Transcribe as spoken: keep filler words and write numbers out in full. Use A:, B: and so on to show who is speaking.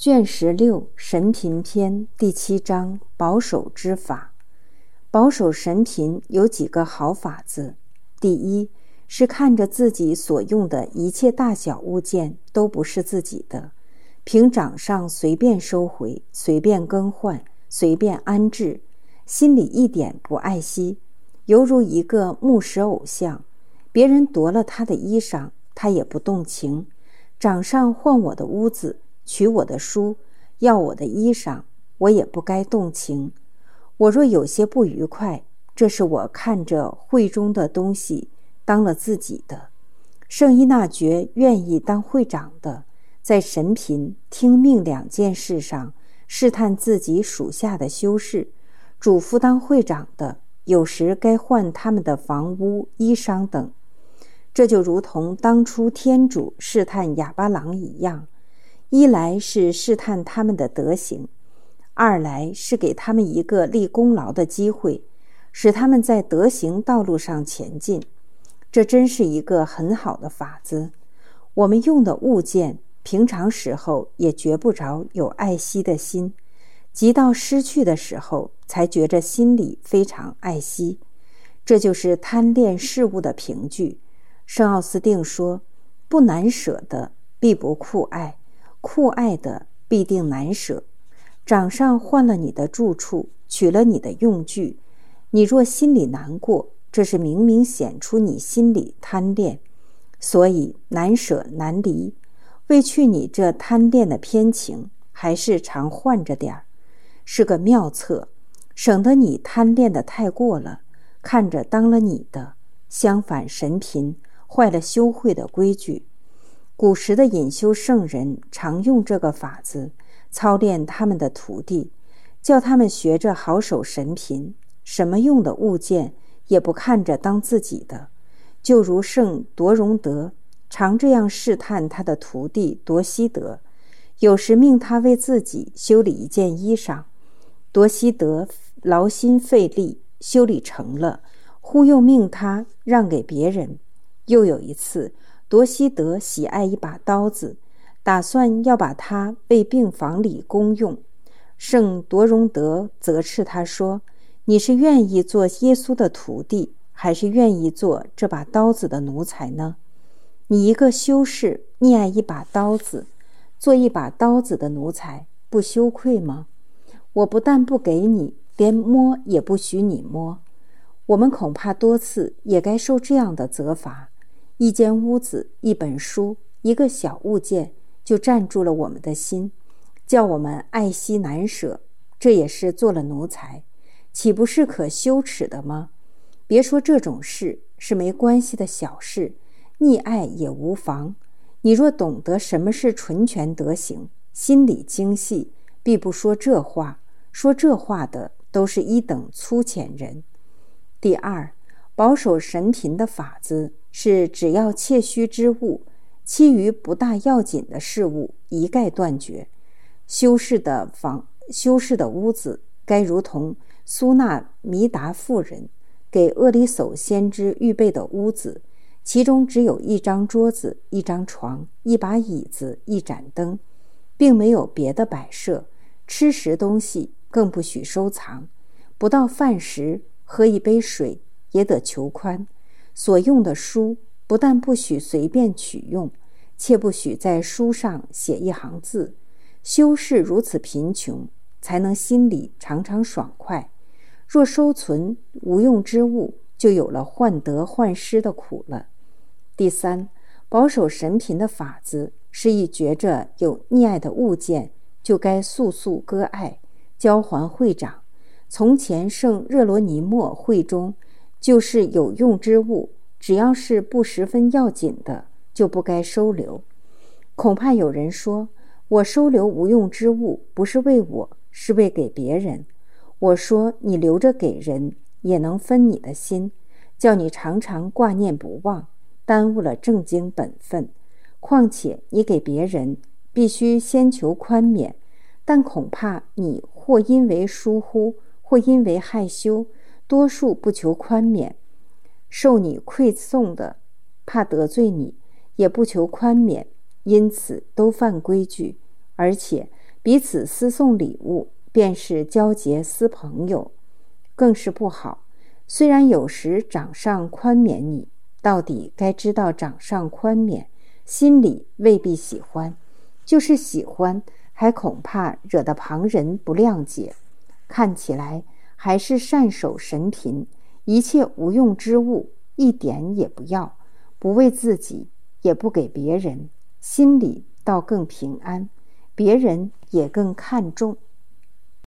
A: 卷十六神品篇第七章保守之法。保守神品有几个好法子。第一是看着自己所用的一切大小物件都不是自己的，凭掌上随便收回，随便更换，随便安置，心里一点不爱惜，犹如一个木石偶像，别人夺了他的衣裳，他也不动情，掌上换我的屋子，取我的书，要我的衣裳，我也不该动情。我若有些不愉快，这是我看着会中的东西当了自己的。圣依纳爵愿意当会长的，在神品听命两件事上试探自己属下的修士，嘱咐当会长的有时该换他们的房屋、衣裳等。这就如同当初天主试探哑巴郎一样，一来是试探他们的德行，二来是给他们一个立功劳的机会，使他们在德行道路上前进。这真是一个很好的法子。我们用的物件平常时候也觉不着有爱惜的心，即到失去的时候才觉着心里非常爱惜。这就是贪恋事物的凭据。圣奥斯定说，不难舍的必不酷爱，酷爱的必定难舍。掌上换了你的住处，取了你的用具，你若心里难过，这是明明显出你心里贪恋，所以难舍难离。为去你这贪恋的偏情，还是常换着点儿，是个妙策，省得你贪恋的太过了，看着当了你的，相反神贫，坏了修会的规矩。古时的隐修圣人常用这个法子操练他们的徒弟，叫他们学着好守神品，什么用的物件也不看着当自己的。就如圣铎荣德常这样试探他的徒弟铎西德，有时命他为自己修理一件衣裳，铎西德劳心费力修理成了，忽又命他让给别人。又有一次，铎西德喜爱一把刀子，打算要把它为病房里公用。圣铎荣德责斥他说，你是愿意做耶稣的徒弟，还是愿意做这把刀子的奴才呢？你一个修士溺爱一把刀子，做一把刀子的奴才，不羞愧吗？我不但不给你，连摸也不许你摸。我们恐怕多次也该受这样的责罚。一间屋子，一本书，一个小物件，就占住了我们的心，叫我们爱惜难舍，这也是做了奴才，岂不是可羞耻的吗？别说这种事是没关系的小事，溺爱也无妨。你若懂得什么是纯全德行，心里精细，必不说这话。说这话的都是一等粗浅人。第二，保守神品的法子是只要切须之物，其余不大要紧的事物一概断绝。修士的房修士的屋子该如同苏纳弥达妇人给厄里叟先知预备的屋子，其中只有一张桌子，一张床，一把椅子，一盏灯，并没有别的摆设。吃食东西更不许收藏，不到饭时喝一杯水也得求宽。所用的书不但不许随便取用，切不许在书上写一行字。修士如此贫穷，才能心里常常爽快。若收存无用之物，就有了患得患失的苦了。第三，保守神品的法子是一觉着有溺爱的物件，就该速速割爱，交还会长。从前圣热罗尼莫会中，就是有用之物，只要是不十分要紧的，就不该收留。恐怕有人说，我收留无用之物，不是为我，是为给别人。我说，你留着给人，也能分你的心，叫你常常挂念不忘，耽误了正经本分。况且你给别人，必须先求宽免，但恐怕你或因为疏忽，或因为害羞，多数不求宽免，受你馈送的怕得罪你，也不求宽免，因此都犯规矩，而且彼此私送礼物，便是交结私朋友，更是不好。虽然有时掌上宽免你，到底该知道掌上宽免，心里未必喜欢，就是喜欢，还恐怕惹得旁人不谅解。看起来还是善守神品，一切无用之物一点也不要，不为自己，也不给别人，心里倒更平安，别人也更看重。